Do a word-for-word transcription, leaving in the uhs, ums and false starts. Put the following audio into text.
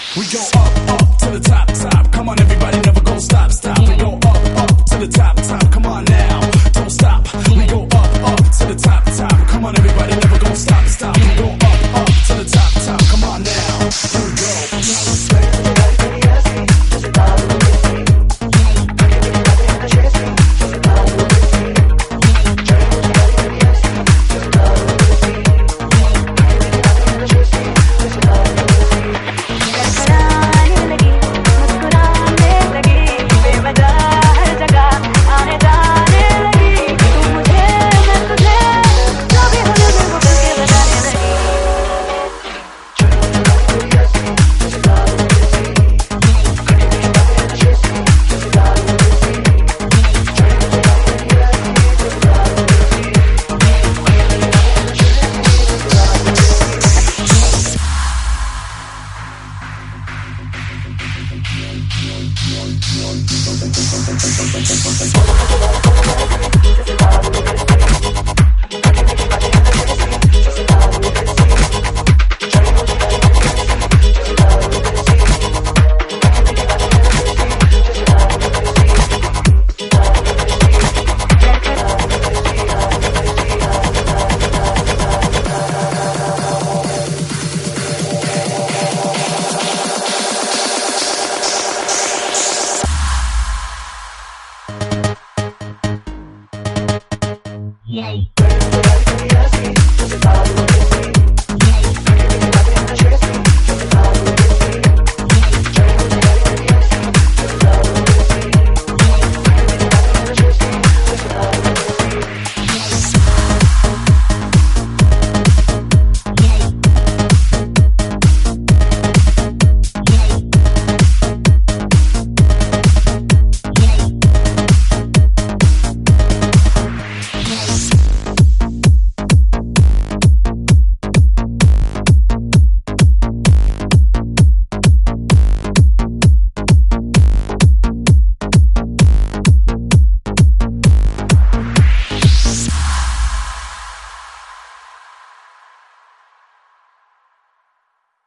We go up, up to the top, top. Come on, everybody, never go stop, stop. We go up, up to the top, top. Come on now, don't stop. We go up, up to the top, top. Come on, everybody, never go stop, stop.